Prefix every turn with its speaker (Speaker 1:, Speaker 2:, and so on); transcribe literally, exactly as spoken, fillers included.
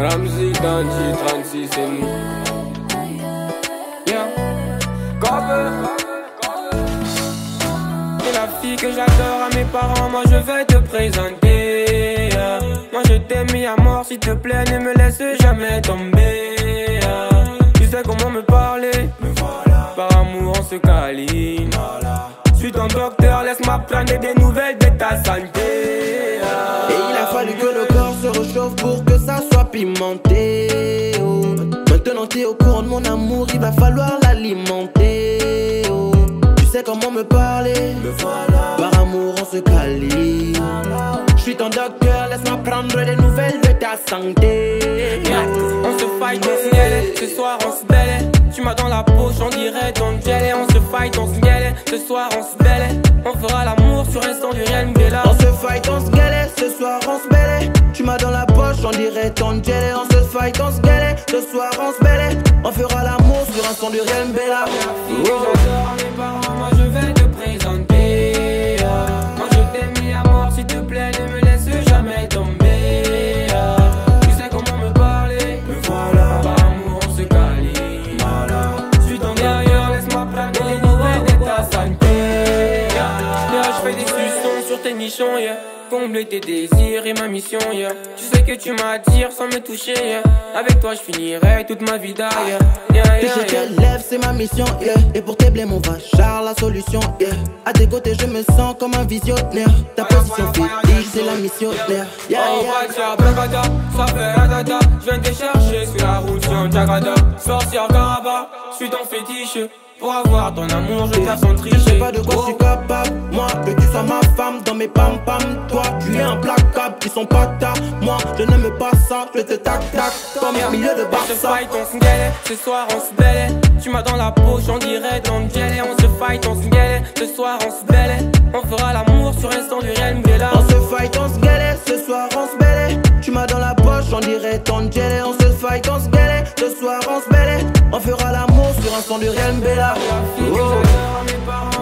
Speaker 1: Ramsey, Danji, trente-six, c'est nous. Yeah. Cover. T'es la fille que j'adore à mes parents, moi je vais te présenter. Yeah. Moi je t'aime mis à mort, s'il te plaît, ne me laisse jamais tomber. Yeah. Tu sais comment me parler, me voilà. Par amour on se câline. Voilà. Je suis ton docteur, laisse-moi prendre des nouvelles de ta santé. Yeah.
Speaker 2: Et il a fallu que le corps se réchauffe pour que ça soit pimenté. Oh. Maintenant t'es au courant de mon amour, il va falloir l'alimenter. Oh. Tu sais comment me parler, me voilà. Par amour on se câline. Voilà. Je suis ton docteur, laisse-moi prendre des nouvelles de ta santé.
Speaker 1: Yeah. On se fight, on se gueule, ce soir on se belle. Tu m'as dans la poche, on dirait ton jelly. On se fight, on se gueule, ce soir on se belle. On fera l'amour sur un son du Real Mbella.
Speaker 2: On se fight, on se gueule, ce soir on se belle. Tu m'as dans la poche, on dirait ton jelly. On se fight, on se gueule, ce soir on se belle. On fera l'amour sur un son du Real Mbella.
Speaker 1: Oh. J'adore mes parents, moi je vais te présenter. Moi je t'aime mis à mort, s'il te plaît, ne me laisse jamais tomber. Tu sais comment me parler, me voilà. Par amour on se câline. Voilà. Je suis ton derrière, laisse-moi prendre les nouvelles de ta santé. Yeah, je fais des suçons sur tes nichons, yeah. Combler tes désirs et ma mission, yeah. Tu sais que tu m'attires sans me toucher, yeah. Avec toi je finirai toute ma vie derrière, yeah, yeah,
Speaker 2: yeah,
Speaker 1: yeah.
Speaker 2: Je te lève, c'est ma mission, yeah. Et pour tes blêmes on va charger la solution, yeah. À tes côtés je me sens comme un visionnaire. Ta position fétiche c'est la missionnaire, yeah,
Speaker 1: oh,
Speaker 2: yeah.
Speaker 1: Bragada, ça fait radada. Je viens te chercher sur la route sur Jakarta. Sorcière Caraba, je suis ton fétiche. Pour avoir ton amour, je tape sans tricher.
Speaker 2: Je sais pas de quoi je suis capable, moi, que tu sois ma femme dans mes pam pam. Toi, tu es implacable, ils sont pas ta. Moi, je n'aime pas ça, je te tac tac comme au milieu de Barça.
Speaker 1: On se fight, on se gueule, ce soir on se belle. Tu m'as dans la poche, on dirait ton jelly. On se fight, on se gueule, ce soir on se belle. On fera l'amour sur un son du Real Mbella.
Speaker 2: On se fight, on se gueule, ce soir on se belle. Tu m'as dans la poche, on dirait ton jelly. On se fight, on se gueule, ce soir on se belle. On fera l'amour sur un son du Real Mbella.
Speaker 1: Oh.